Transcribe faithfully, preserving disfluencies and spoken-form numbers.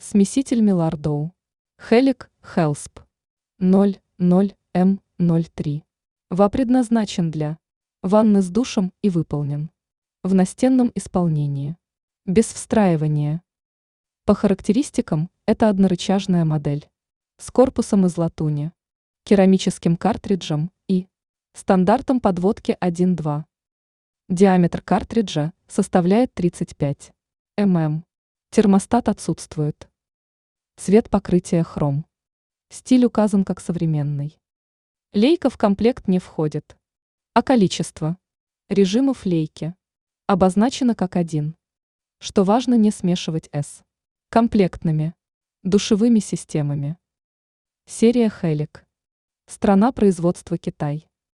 Смеситель Милардоу. Хелик Хелсп. ноль ноль эм ноль три. ва предназначен для ванны с душем и выполнен в настенном исполнении. Без встраивания. По характеристикам это однорычажная модель с корпусом из латуни, керамическим картриджем и стандартом подводки один-два. Диаметр картриджа составляет тридцать пять миллиметров. Термостат отсутствует. Цвет покрытия хром. Стиль указан как современный. Лейка в комплект не входит. А количество режимов лейки обозначено как один. Что важно, не смешивать с комплектными душевыми системами. Серия Хелик. Страна производства Китай.